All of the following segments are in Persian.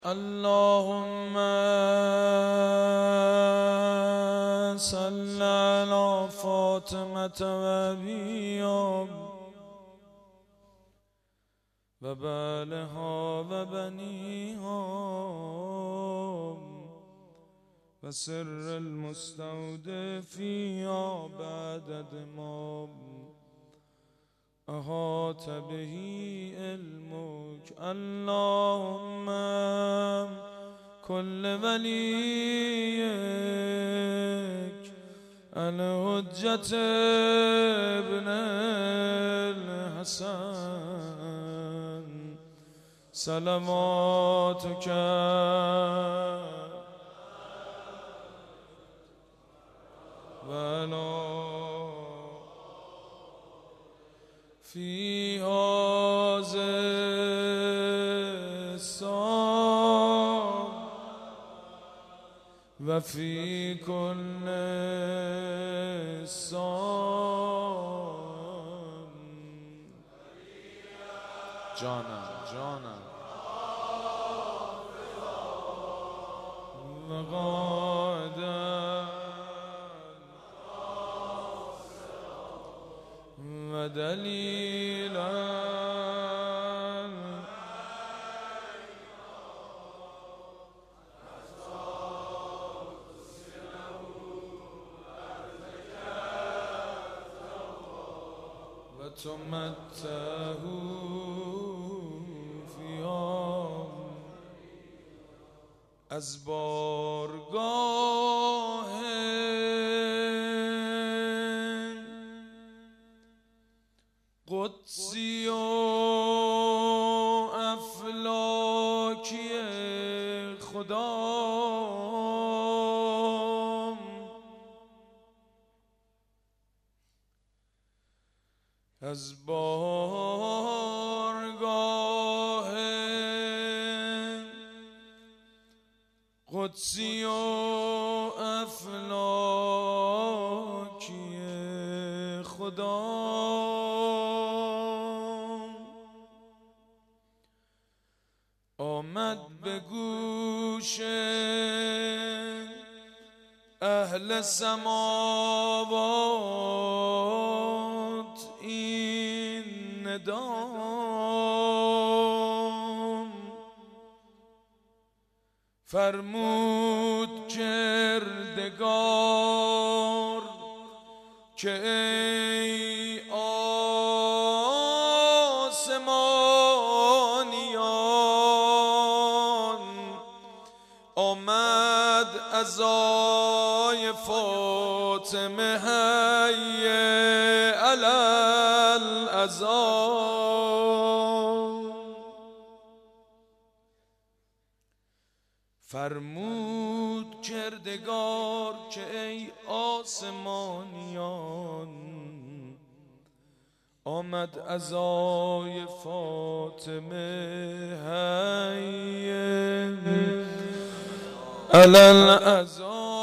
اللهم صل على فاطمة وأبيها وبالها وبنيها وسر المستودع بعدد ما أحاط به علمك. اللهم كل وليك الحجة ابن الحسن صلواتك ولا في هذا الصوم وفي كل صوم. جانا وغادا ودليلا وتمته فيها از بارگاه قدسی و افلاکی خدا از بارگاه قدسی و افلاکی خدا آمد به گوش اهل سماوات این ندام فرمود کردگار که ای آسمانیان آمد عزای فاطمه حی علی العزا فرمود کردگار که ای آسمانیان آمد عزای فاطمه حی علی العزا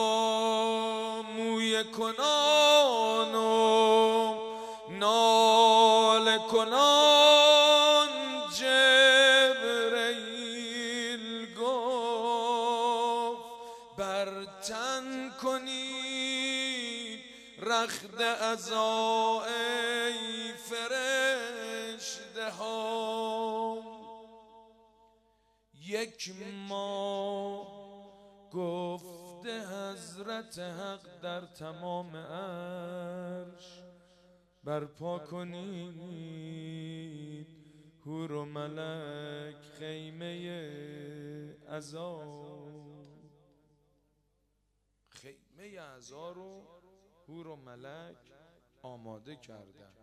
موی کنان و ناله کنان جبرئیل گفت بر تن کنید رخت عزا ای فرشته ها. یک ماه گفته حضرت حق در تمام عرش برپا کنید حور و ملک خیمه عزا. خیمه عزا رو حور و ملک آماده کردن.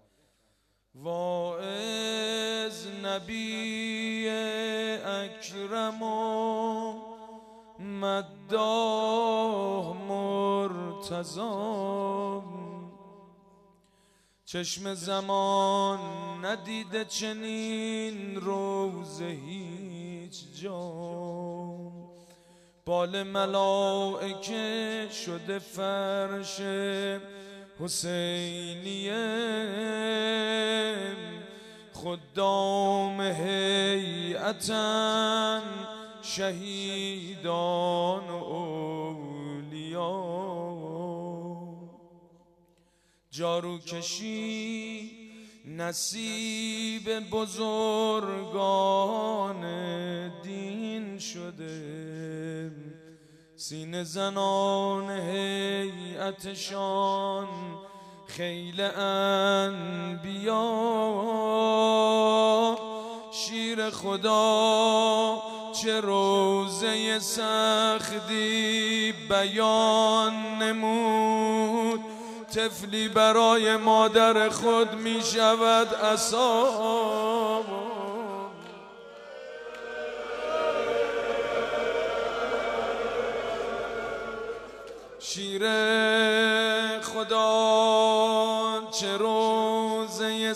واعظ نبی اکرم و مداح مرتضی چشم زمان ندیده چنین روز هیچ جا بال ملائکه شده فرش حسینیه خدام هیئتن شهیدان و اولیا. جارو کشی نصیب بزرگان دین شده، سینه زنان هیئتشان خیل انبیا. شیر خدا چه روزه سختی بیان نمود، طفلی برای مادر خود می شود عصا. شیر خدا چه روزه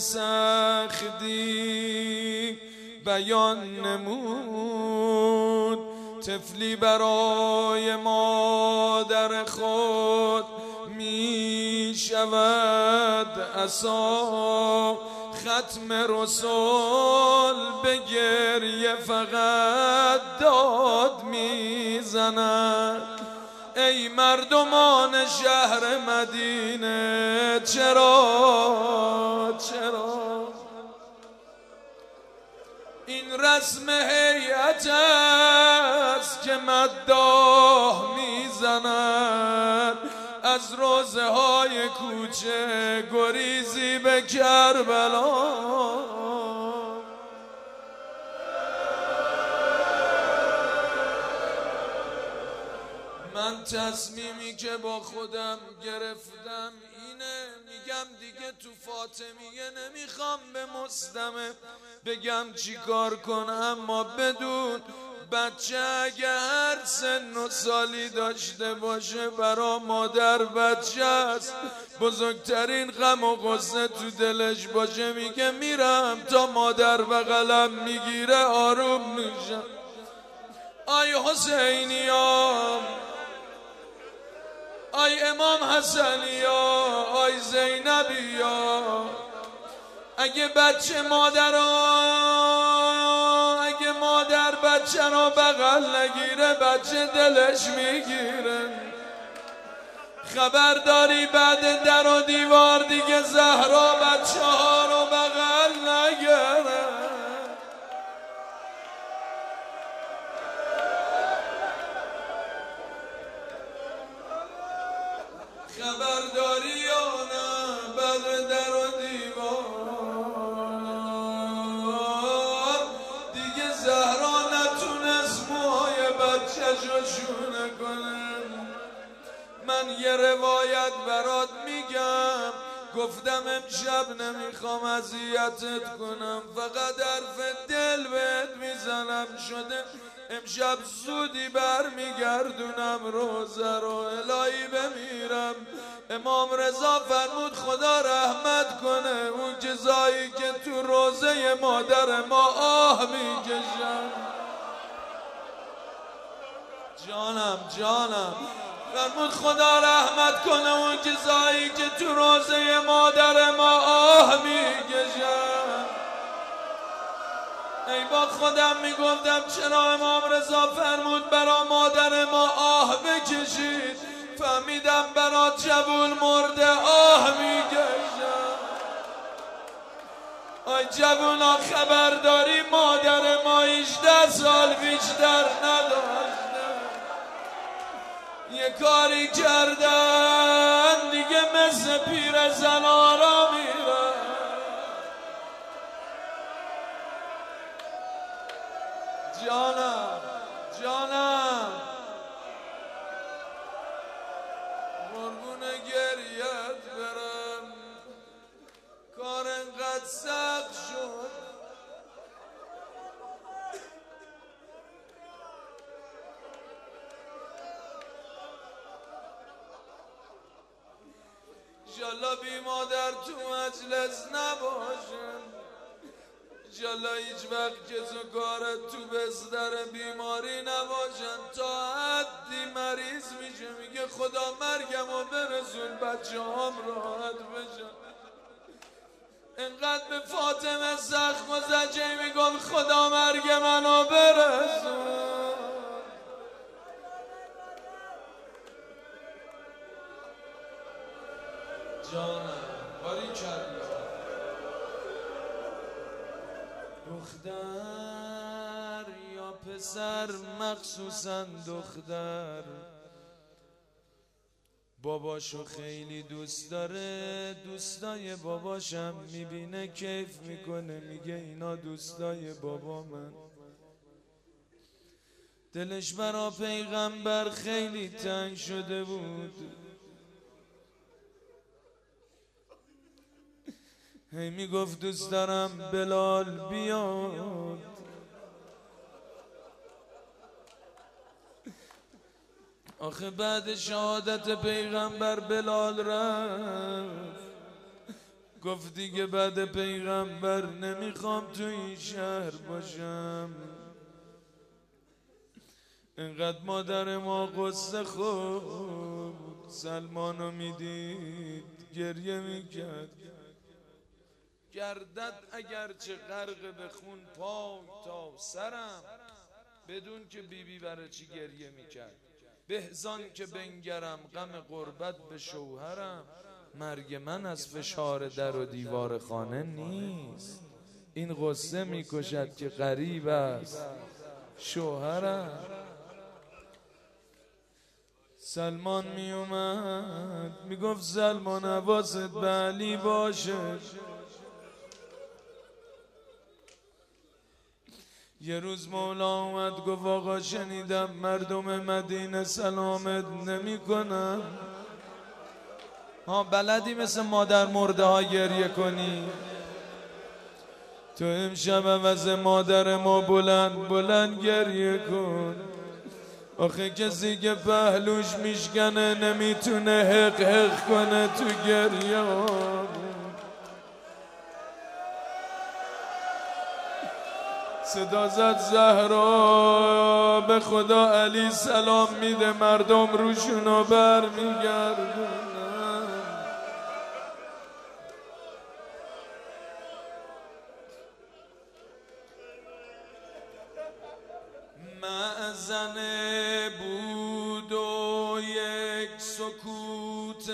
سختی بیان نمود، طفلی برای مادر خود می شود عصا. ختم رسول به گریه فقط داد می زند، ای مردمان شهر مدینه چرا این رسم هیئت است که مداح میزند از روزه های کوچه گریزی به کربلا. من تصمیمی که با خودم گرفتم اینه، میگم دیگه تو فاطمیه نمیخوام به مصدمه بگم چی کار کنم، اما بدون بچه اگه هر سن و سالی داشته باشه برا مادر بچه است، بزرگترین غم و غصه تو دلش باشه میگه میرم تا مادر بغلم میگیره آروم میشم. آی حسینیام، آی امام حسنیا، آی زینبیا، اگه مادر بچه رو بغل نگیره بچه دلش میگیره. خبرداری بعد در و دیوار دیگه زهرا بچه ها رو بغل نگیره. خبرداری یا نه بعد در و دیوار دیگه زهرا نتونست موهای بچه‌شو شونه کنه. من یه روایت برات میگم، گفتم امشب نمیخوام اذیتت کنم، فقط حرف دل بهت میزنم، شده امشب زودی برمیگردونم روزه رو الهی بمیرم. امام رضا فرمود خدا رحمت کنه اون جزایی که تو روزه مادر ما آه میکشم. جانم فرمود خدا رحمت کنه اون جزایی که تو روزه مادر ما آه میکشم. ای با خودم میگفتم چرا امام رضا فرمود برا مادر ما آه بکشید، فهمیدم برا جوون مرده آه میکشم. آی جوونا خبرداری مادر ما 18 سال بیشتر نداشته، یه کاری کردن دیگه مثل پیر زنارا میره. جانم قربون گریت برم، کار انقدر سخت شد انشالله بی مادر تو مجلس نباشم، انشالله هیچ وقت کس و کارت تو بستر بیماری نباشن. تا حدی مریض میشه میگه خدا مرگمو برسون بچه هم راحت بشن. انقدر به فاطمه سخت گذشته میگم خدا مرگ منو برسون. جانم باریکلا. دختر یا پسر، مخصوصا دختر، باباشو خیلی دوست داره، دوستای باباشم میبینه کیف میکنه، میگه اینا دوستای بابا من. دلش برا پیغمبر خیلی تنگ شده بود، هی میگفت دوست دارم بلال بیاد. آخه بعد شهادت پیغمبر بلال رفت، گفت دیگه بعد پیغمبر نمیخوام تو این شهر باشم. اینقدر مادر ما قصه خورد، سلمانو میدید گریه میکرد. گردد اگرچه غرق به خون پاک تا سرم، بدون که بیبی برای چی گریه میکرد. بهزان که بنگرم غم غربت به شوهرم، مرگ من از فشار در و دیوار خانه نیست. این غصه میکشد که غریب است شوهرم. سلمان میومد میگفت سلمان حواست به علی باشه. یه روز مولا اومد گفت آقا شنیدم مردم مدینه سلامت نمی کنن. بلدی مثل مادر مرده ها گریه کنی؟ تو امشب عوض مادر ما بلند بلند گریه کن. آخه کسی که پهلوش میشکنه نمیتونه حق حق کنه تو گریه. صدا زد زهرا به خدا علی سلام میده، مردم روشونو بر میگردونن. مأذنه بود و یک سکوت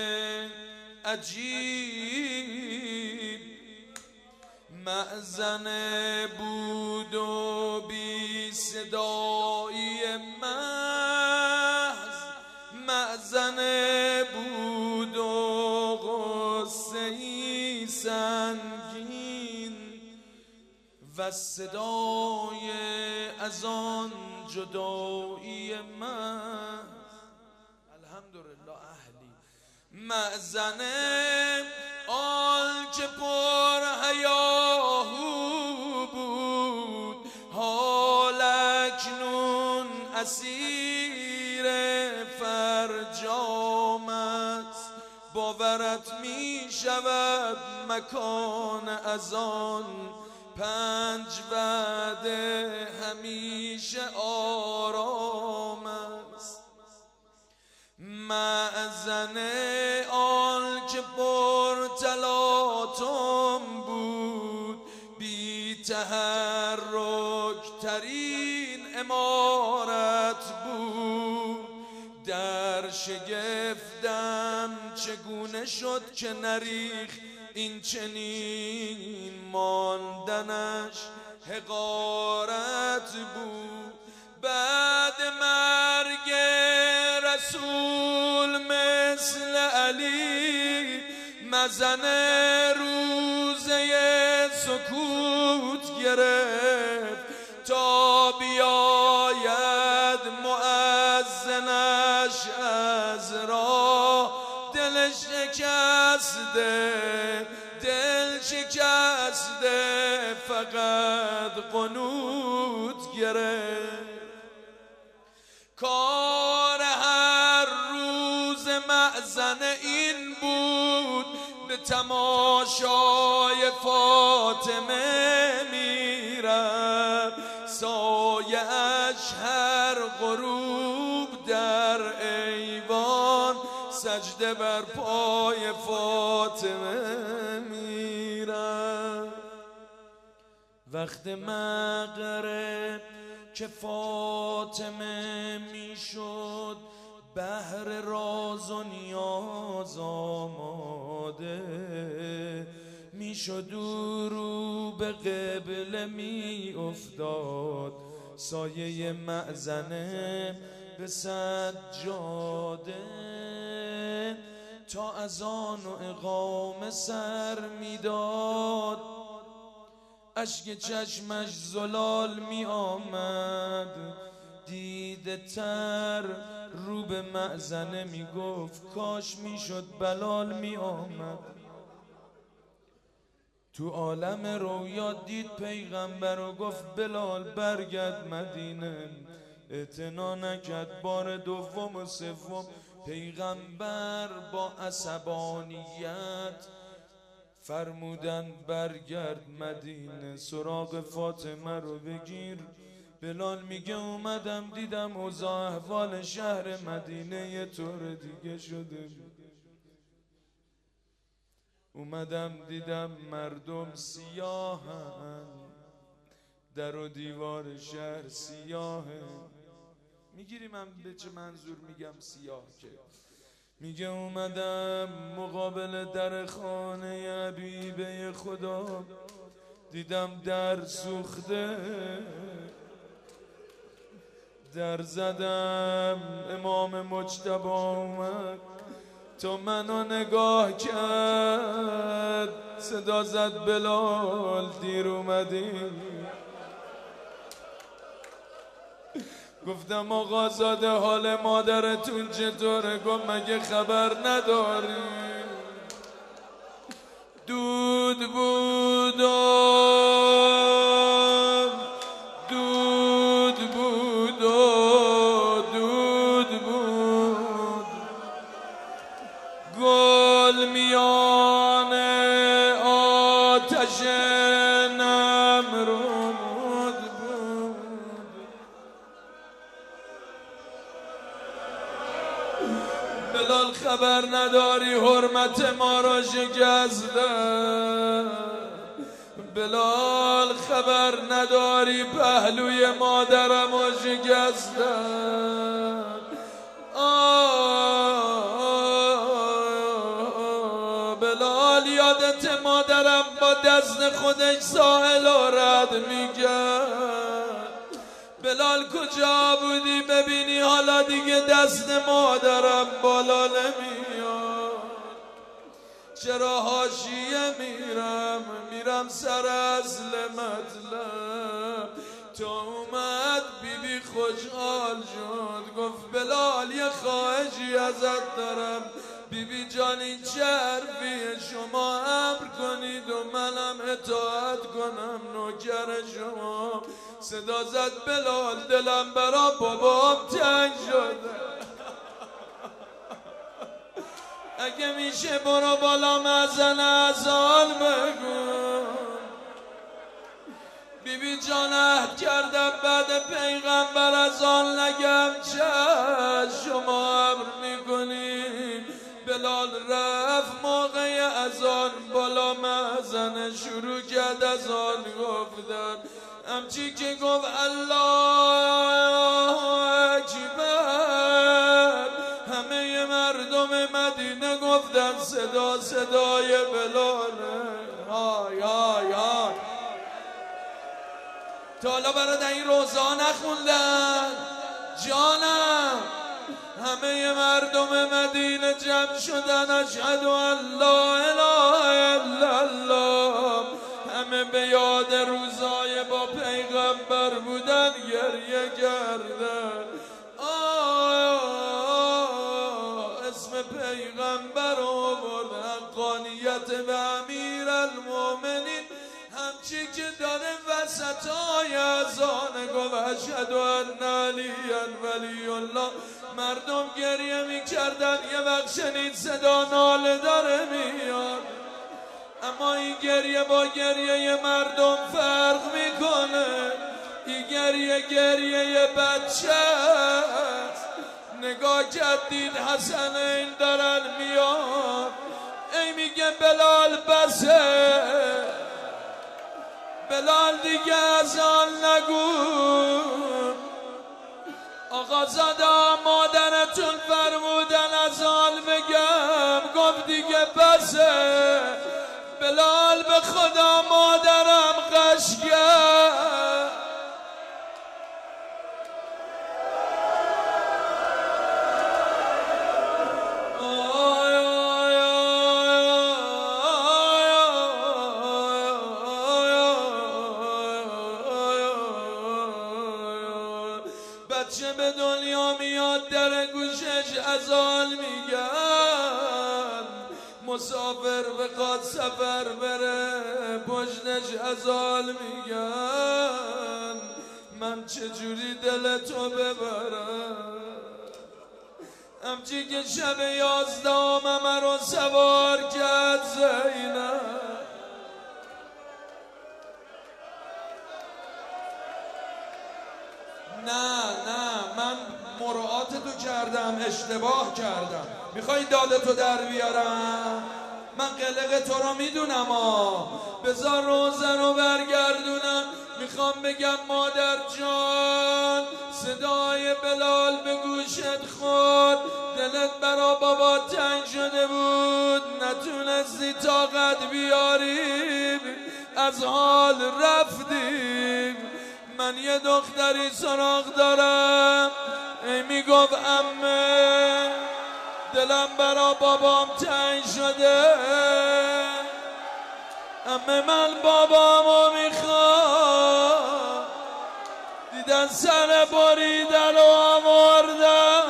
عجیب، مأذنه بود و بی صدایی محض، مأذنه بود و غصه‌ای سنگین و صدای از آن جدایی محض. الحمدلله اهلی. مأذنه آن که پر هیاهو بود، حال اکنون اسیر فرجام است. باورت می شود مکان از آن 5 وعده همیشه آرام است. مأذنه آن که پر تلاطم بود، بی تحرک ترین عمارت بود. در شگفتم چگونه شد که نریخ این چنین ماندنش حقارت بود. بعد مرگ رسول مثل علی، مزنه روزه سکوت گرفت تا بیاید مؤذنش از راه. دل شکسته، دل شکسته، فقط قنوت گرفت. کار هر روز مأذنه این بود، به تماشای فاطمه میرفت. سایه اش هر غروب در ایوان، سجده بر پای فاطمه میرفت. وقت مغرب که فاطمه میشد، بحر راز و نیاز آمد. داده میشد رو به قبله می افتاد سایه مأذنه به سجاده تا اذان و اقامه سر میداد اشک چشمش زلال می آمد دیده تر رو به مأذنه می گفت کاش می شد بلال می آمد تو عالم رویا دید پیغمبر و گفت بلال برگرد مدینه اعتنا نکرد بار دوم و سوم پیغمبر با عصبانیت فرمودن برگرد مدینه سراغ فاطمه رو بگیر بلال میگه اومدم دیدم اوضاع احوال شهر مدینه یه طور دیگه شده اومدم دیدم مردم سیاهن در و دیوار شهر سیاهه میگیری من به چه منظور میگم سیاه که میگه اومدم مقابل در خانه حبیبه خدا دیدم در سوخته در زدم امام مجتبی اومد تو منو نگاه کرد صدا زد بلال دیر اومدی گفتم آقا زاده حال مادرتون چطوره گفت مگه خبر نداری دود بودم دود بود دود بود گل میان آتش نمرود بود بلال خبر نداری حرمت ما را شکستن بلال خبر نداری پهلوی مادرم را شکستن بلال یادت مادرم با دست خودش ساحل و رد میکرد بلال کجا بودی ببینی حالا دیگه دست مادرم بالا نمیاد چرا حاشیه میرم سر اصل مطلب تو اومد بیبی خوشحال شد گفت بلال یه خواهشی ازت دارم بیبی جانی چه حرفیه شما امر کنید و منم اطاعت کنم نوکر شما صدا زد بلال دلم برا بابام تنگ شده اگه میشه برو بالا مزن ازال بگو بیبی جان عهد کردم بعد پیغمبر از آن نگم چه شما امر میکنین بلال رفت موقع اذان بالا مزن شروع کرد از آن گفتن همچی که گفت الله اکبر همه مردم مدینه گفتن صدای بلاله های های های تا حالا برای این روزا نخوندن جانم همه مردم مدینه جمع شدن اشهد ان لا اله الا الله همه به یاد روزای با پیغمبر بودن گریه کردن اسم پیغمبر آورد حقانیت و امیر المؤمنین همچی که داره وسطای اذان گفت اشهد ان علی ولی الله مردم گریه میکردن یه وقت شنید صدا ناله داره میاد اما این گریه با گریه مردم فرق میکنه این گریه بچه است نگاه کردید حسنین دارن میاد ای میگه بلال بسه بلال دیگه از آن نگو آقا زاده مادرتون فرمودن از آن بگم گفت دیگه بس نفسه بلال به خدا مادرم غشگه بچه به دنیا میاد در گوشش ازال میگن مسافر بخواد سفر بره پشتش ازال میگن من چجوری دل تو ببرم همچی که شب 11 مرا سوار کرد زینب نه من مراعات تو کردم اشتباه کردم میخوای دادتو در بیارم من قلق تو رو میدونم بذار روزه رو برگردونم میخوام بگم مادر جان صدای بلال به گوشت خورد دلت برا بابا تنگ شده بود نتونستی طاقت بیاریم از حال رفتیم من یه دختری سراغ دارم ای میگفت عمه دلم برا بابام تنگ شده عمه من بابامو میخوام دیدن سر بریدن و آوردن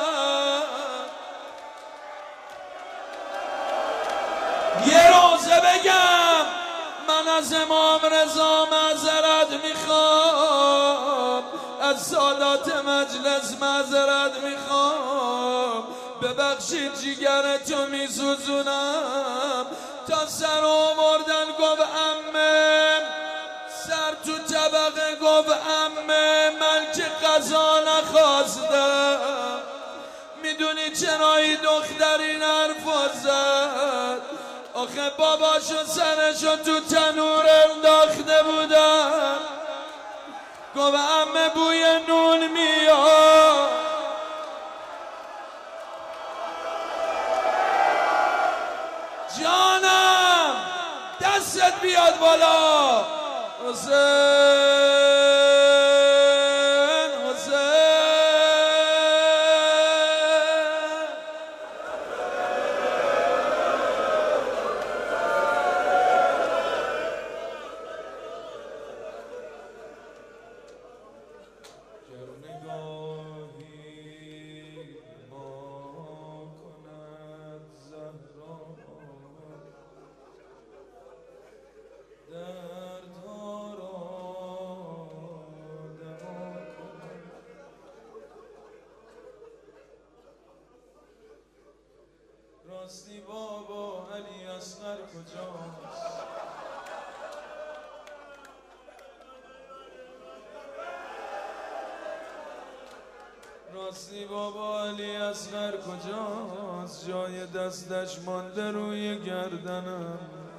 یه روزه بگم من از امام رضا معذرت میخوام از سادات مجلس معذرت میخوام ببخشید جیگرتو میسوزونم تا سر آوردن گفت عمه سر تو طبقه گفت عمه من که قضا نخواستم میدونی چرا این دختر این حرفا زد آخه باباشو سرشو تو تنور انداخته بودن گفت عمه بوی نون میاد جانم دستت بیاد بالا حسین راستی بابا علی اصغر کجاست راستی بابا علی اصغر کجاست جای دستش مانده روی گردنم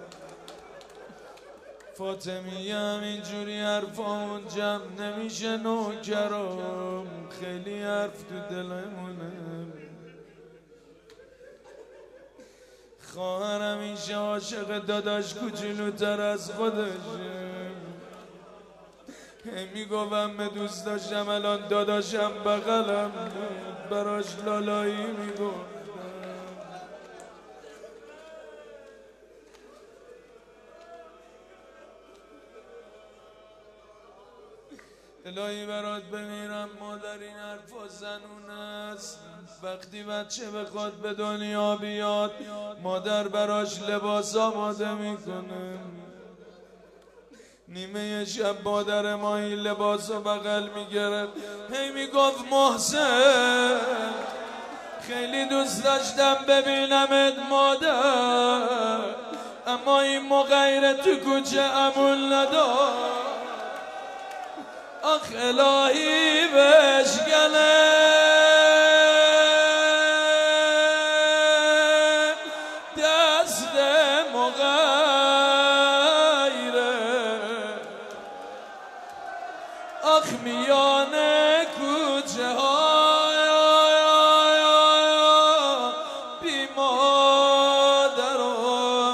فاطمیه همینجوری حرفامون جمع نمیشه نوکرام خیلی حرف تو دلمونه خواهر همیشه عاشق داداش کوچولوتر از خودشه میگویم به دوست داشتم الان داداشم بغلم براش لالایی میگفتم الهی برات بمیرم مادر این حرفا زنون است وقتی بچه بخواد به دنیا بیاد مادر براش لباس آماده میکنه نیمه شب مادر ما این لباس رو بغل میگرفت هی میگفت محسن خیلی دوست داشتم ببینمت مادر اما این مغیره تو کوچه امون ندار آخ الهی بشکنه دست مغیره آخ میانه کوچه های بی مادر و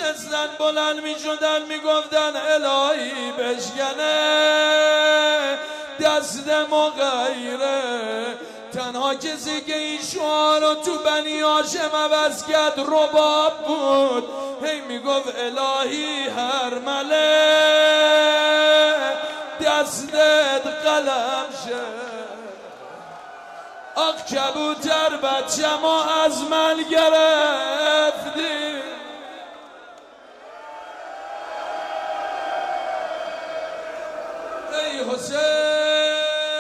میشستن بلند میشدن میگفتن الهی بشکنه دست مغیره. تنها کسی که این شعار رو تو بنی هاشم عوض کرد رباب بود. هی میگفت الهی هر مله دستت قلم شه. آخ کبوتر بچه ما از من گرفتی. ای حسین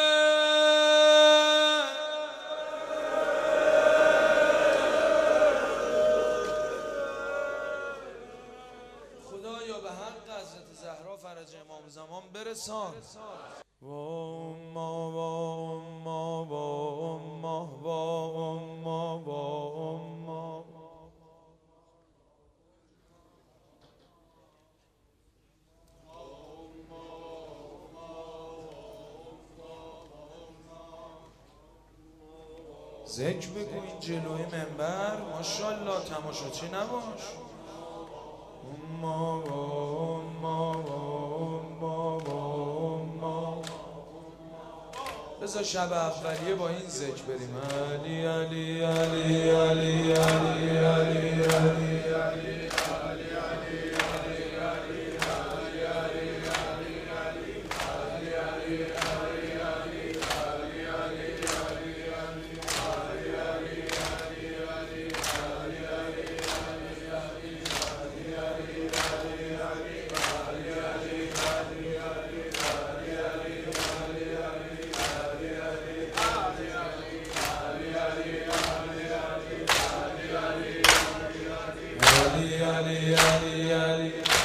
خدایا به حق حضرت زهرا فرج امام زمان برسان. و اما و اما و اما و اما و اما ذکر بگو این جلوی منبر ماشاءالله تماشاچی نباش. اما و اما و اما و اما بذار شب اولیه با این ذکر بریم. علی علی علی علی علی علی علی علی Ali, Ali, Ali, Ali.